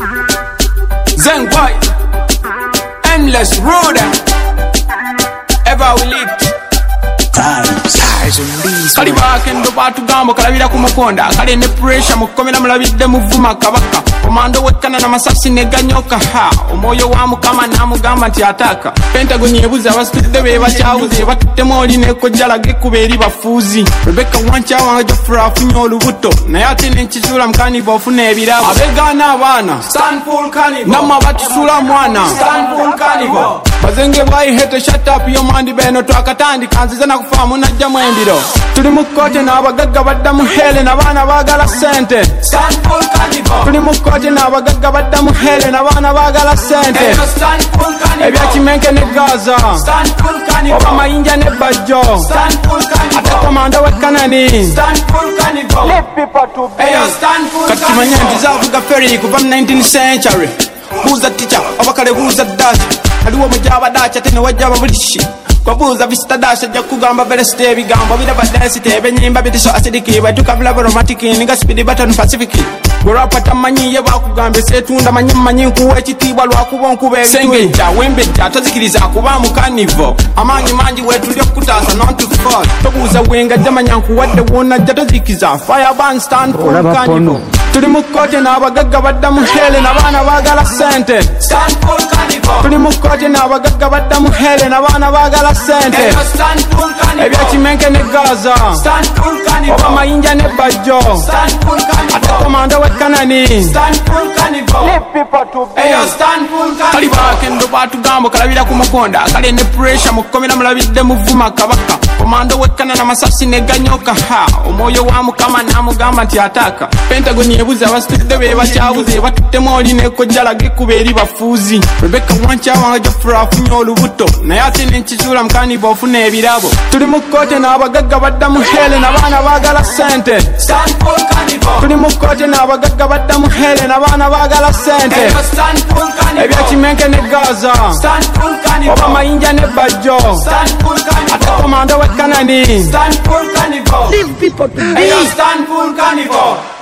Zen boy, endless road. Ever we live. Kali bakendo batugamba kalabira ku mukonda kali ne pressure mukomera mulabidde muvuma kabaka komando wekana na masasi ne ganyoka ha omoyo wa mukama namugamba nti ataka Pentagon yebuza abasitudde be bakyawuze batuttemu oli ne kojjala gekuberi bafuzi Rebecca wancha wanga jofra afunye olubuto naye ate n'ekizula mukani bofuna ebirabo abegana abaana Stanful Carnival namma batusula mwana Stanful Carnival bazenge bayi hete shut up yo mandi beno twakatandika nziza nakufamu najja mwembiro tuli mukote n'abagagga badda mu hele n'abaana baagala sente Stanful Carnival tuli mukote n'abagagga badda mu hele n'abaana baagala sente ebya Kimenke ne Gaza Stanful Carnival oba mayinja ne bajjo Stanful Carnival ate komando wekkanani Stanful Carnival let people to be Stanful Carnival kati manya ndizavuga ferry kuva mu 19th century buuza teacher abakale buuza dacha aliwo mujaba dacha tene wajaba bulishi kwa buuza visita dacha ajja kugamba velocity ebigambo biraba density ebenyimba bitiso acidity batukavula romantic ninga speed button pacific gorapa tamanyi ye bakugambe setunda manyi nkuwa ekitibwa lwakuba nkuba ebisengejja wembejja tozikiriza kuba mu Carnival amanyi manji wetulyo kutaasa not to fall tobuuza wenga jamanya nkuwadde wona jja tozikiza fireburn Stanful Carnival tuli mukote n'abagagga badda mu hele n'abaana baagala sente Stanful Carnival tuli mukote n'abagagga badda mu hele n'abaana baagala sente ebya Kimenke ne Gaza Stanful Carnival oba mayinja ne bajjo Stanful Carnival ate komando wekkanani Stanful Carnival let people to be Stanful Carnival kali bakendo batugamba kalabira ku mukonda kali ne pressure mukomera mulabidde muvuma kabaka komando wekkana na masasi ne ganyoka ha omoyo wa mukama namugamba nti ataka Pentagon yebuza abasitudde be bakyawuze batuttemu oli ne kojjala gekuberi bafuzi Rebecca wancha wanga jofra afunye olubuto naye ate n'ekizula mukani bofuna ebirabo tuli mukote n'abagagga badda mu hele n'abaana baagala sente Stanful Carnival tuli mukote n'abagagga badda mu hele n'abaana baagala sente ebya Kimenke ne Gaza Stanful Carnival oba mayinja ne bajjo Stanful Carnival ate komando wekkanani Stanful Carnival leave people to be Stanful Carnival